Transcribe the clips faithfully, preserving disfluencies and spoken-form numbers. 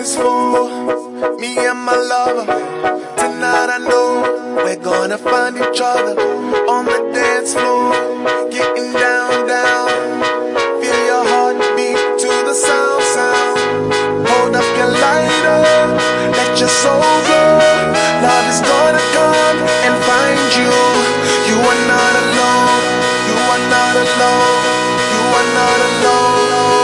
is for me and my lover. Tonight I know we're gonna find each other on the dance floor, getting down, down. Feel your heartbeat to the sound, sound. Hold up your lighter, let your soul glow. Love is gonna come and find you. You are not alone, you are not alone, you are not alone.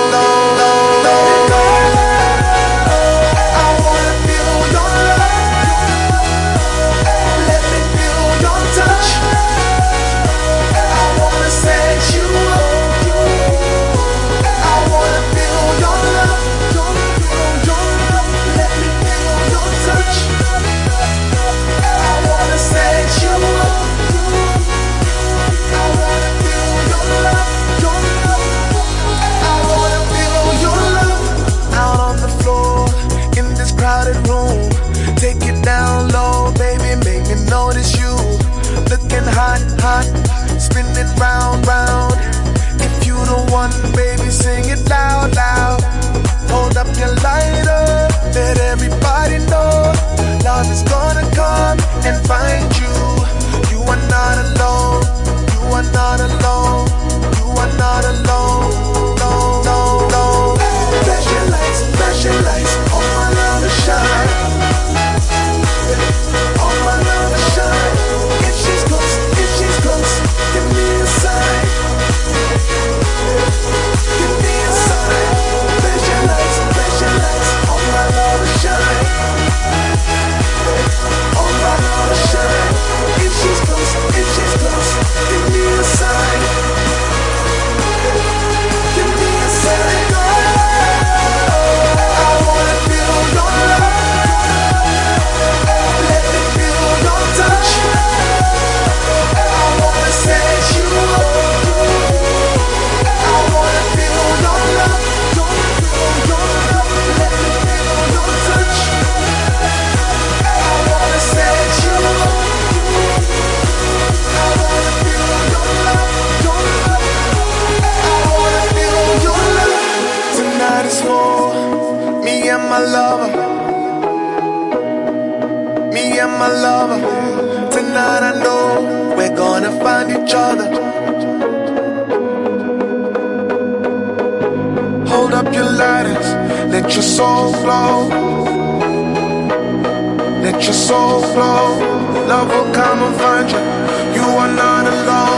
Take it down low, baby, make me notice you. Looking hot, hot, spinning round, round. If you the one, baby, sing it loud, loud. Hold up your lighter, let everybody know. Love is gonna come and find you. You are not alone, you are not alone, you are not alone. No, no, no. Flashing lights, flashing lights, oh my love is shine. All my love is shine. If she's close, if she's close, give me a sign. Give me a sign. Flashing lights, flashing lights. All my love is shine. All my love is shine. If she's close, if she's close, give me a sign. Give me a sign. I wanna feel your love. Touch. I wanna set you up. I wanna feel your love. Let me feel your touch. I wanna set you up. I wanna feel your love. I wanna feel your love. Tonight is for me and my lover. Me and my lover. Tonight I know we're gonna find each other. Hold up your lighters, let your soul flow. Let your soul flow. Love will come and find you. You are not alone.